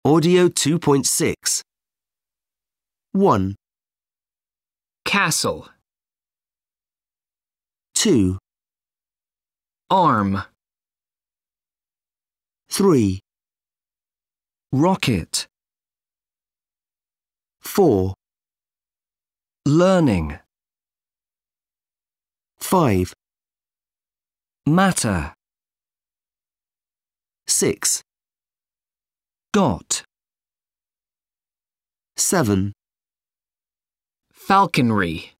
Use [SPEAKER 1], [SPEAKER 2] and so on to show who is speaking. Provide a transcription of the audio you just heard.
[SPEAKER 1] Audio 2.6. 1,
[SPEAKER 2] Castle.
[SPEAKER 1] 2,
[SPEAKER 2] Arm.
[SPEAKER 1] 3,
[SPEAKER 2] Rocket.
[SPEAKER 1] 4,
[SPEAKER 2] Learning.
[SPEAKER 1] 5,
[SPEAKER 2] Matter.
[SPEAKER 1] 6,
[SPEAKER 2] Got.
[SPEAKER 1] 7,
[SPEAKER 2] Falconry.